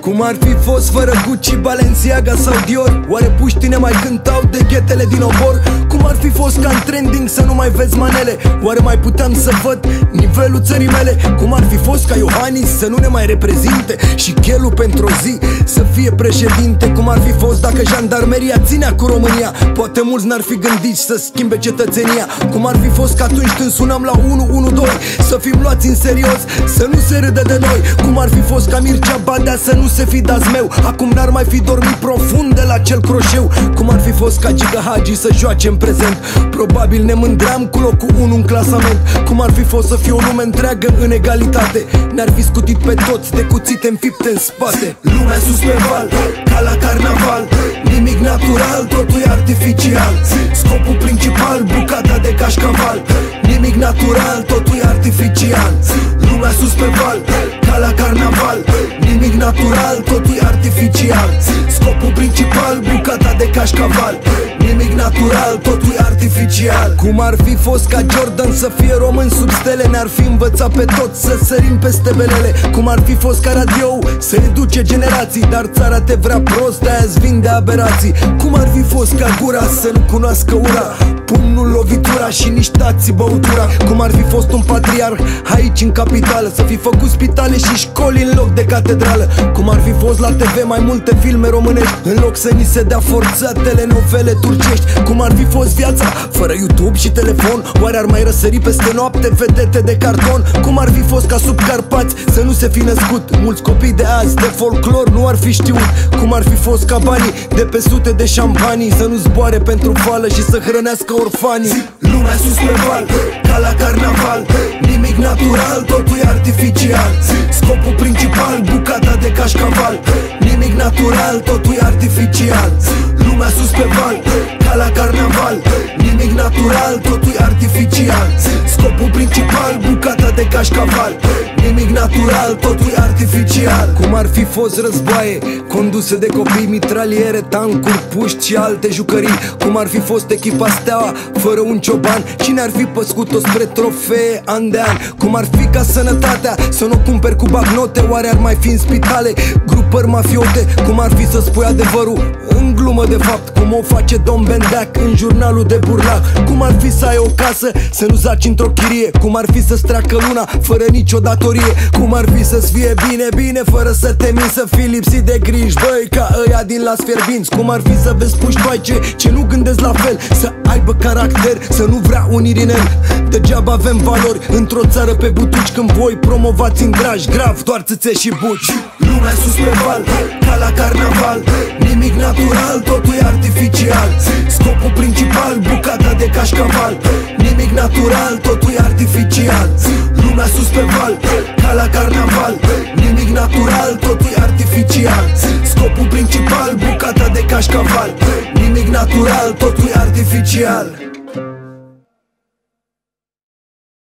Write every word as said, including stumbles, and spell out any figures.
Cum ar fi fost fără Gucci, Balenciaga sau Dior? Oare puștii ne mai cântau de ghetele din obor? Cum ar fi fost ca în trending să nu mai vezi manele? Oare mai puteam să văd nivelul țării mele? Cum ar fi fost ca Iohannis să nu ne mai reprezinte și Chelu pentru o zi să fie președinte? Cum ar fi fost dacă jandarmeria ținea cu România? Poate mulți n-ar fi gândit să schimbe cetățenia. Cum ar fi fost că atunci când sunam la unu unu doi să fim luați în serios, să nu se râdă de noi? Cum ar fi fost ca Mircea Badea să nu se fi dat zmeu? Acum n-ar mai fi dormit profund de la cel croșeu. Cum ar fi fost ca Giga Hagi să joace în prezent? Probabil ne mândream cu locul unu în clasament. Cum ar fi fost să fie o lume întreagă în egalitate? Ne-ar fi scutit pe toți de cuțite înfipte în spate. Lumea sus pe val, ca la carnaval, nimic natural, totul e artificial. Scopul principal, bucata de cașcaval, nimic natural, totul e artificial. Lumea sus pe val, ca la carnaval, nimic natural, totul e artificial. Scopul principal, bucata de cașcaval, nimic natural, totul e artificial. Cum ar fi fost ca Jordan să fie român sub stele? Ne-ar fi învățat pe toți să sărim peste belele. Cum ar fi fost ca radio să educe generații, dar țara te vrea prost, de-aia-ți vinde aberații. Cum ar fi fost ca gura să nu cunoască ura, pumnul, lovitura și nici tații băutura? Cum ar fi fost un patriarh aici în capitală să fi făcut spitale și școli în loc de catedrală? Cum ar fi fost la T V mai multe filme românești în loc să ni se dea forțat telenovele turcești? Cum ar fi fost viața fără YouTube și telefon? Oare ar mai răsări peste noapte vedete de carton? Cum ar fi fost ca sub Carpați să nu se fi născut mulți copii de azi de folclor nu ar fi știut? Cum ar fi fost ca banii de pe sute de șampanii să nu zboare pentru fală și să hrănească orfanii? Lumea sus pe val, ca la carnaval, nimic natural, totul e artificial. Scopul principal, bucata de cașcaval, nimic natural, totul e artificial. Lumea sus pe val, ca la carnaval, nimic natural, totul e artificial. Scopul principal, bucata de cașcaval, nimic natural, totul e artificial. Cum ar fi fost războaie conduse de copii, mitraliere, tancuri, puști și alte jucării? Cum ar fi fost echipa Steaua fără un cioban? Cine ar fi păscut-o spre trofee an de an? Cum ar fi ca sănătatea să nu cumperi cu bagnote? Oare ar mai fi în spitale grupări mafiote? Cum ar fi să spui adevărul în glumă de fapt, cum o face Dom Bendeac în jurnalul de burlac? Cum ar fi să ai o casă să nu zaci într-o chirie? Cum ar fi să-ți treacă luna fără nicio datorie? Cum ar fi să-ți fie bine, bine fără să te minți, să fii lipsit de griji, băi, ca ăia din Las Fierbinți? Cum ar fi să vezi puștoaice ce nu gândesc la fel, să aibă caracter, să nu vrea unii din el? Degeaba avem valori într-o țară pe butuci când voi promovați în dragi grav doar țâțe și buci. Lumea sus pe val, ca la carnaval, nimic natural, totul e artificial. Scopul principal, bucata de cașcaval, nimic natural, totul e artificial. Lumea sus pe val, ca la carnaval, nimic natural, totul e artificial. Scopul principal, bucata de cașcaval, nimic natural, totul e artificial.